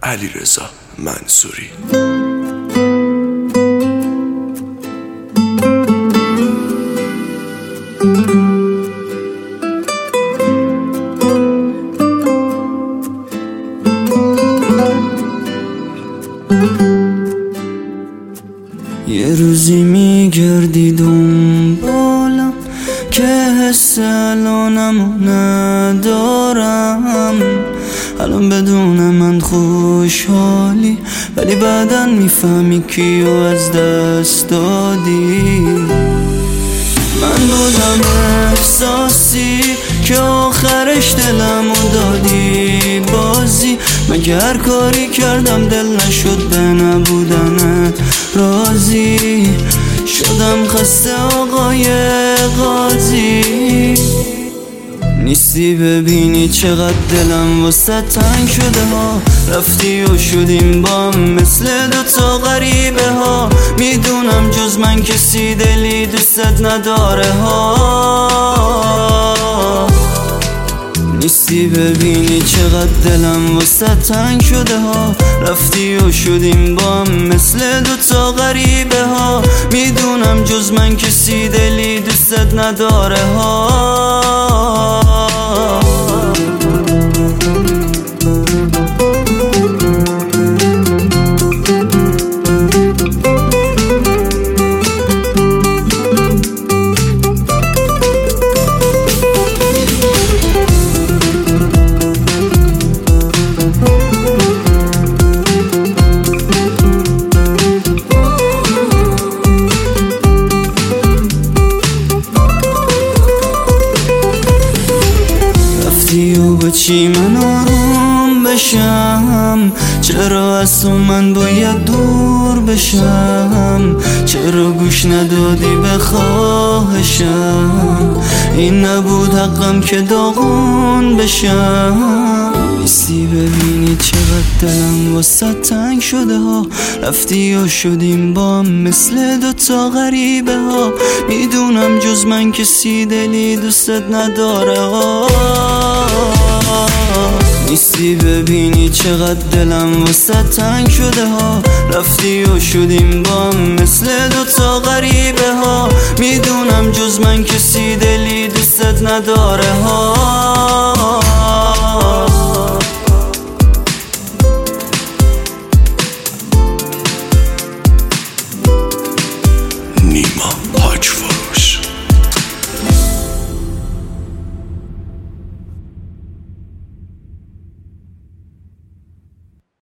علیرضا منصوری. یه روزی میگردی دنبالم که حس الانمو ندارم، الان بدون من خوشحالی ولی بعداً میفهمی کیو از دست دادی. من بودم احساسی که آخرش دلمو دادی بازی، مگه هر کاری کردم دل نشد به نبودن راضی، شدم خسته آقای قاضی. نیستی ببینی چقدر دلم واسه تنگ شده ها، رفتی و شدیم با هم مثل دوتا غریبه ها، میدونم جز من کسی دلی دوستت نداره ها. نیستی ببینی چقدر دلم واسه تنگ شده ها، رفتی و شدیم با هم مثل دوتا غریبه ها، میدونم جز من کسی دلی دوستت نداره ها. چی من آروم بشم؟ چرا از تو من باید دور بشم؟ چرا گوش ندادی به خواهشم؟ این نبود حقم که داغون بشم. نیستی ببینی چقدر دلم واسه تنگ شده ها، رفتی و شدیم با هم مثل دوتا غریبه ها، میدونم جز من کسی دلی دوستت نداره ها. نیستی ببینی چقدر دلم واسه تنگ شده ها، رفتی و شدیم با هم مثل دوتا غریبه ها، میدونم جز من کسی دلی دوستت نداره ها.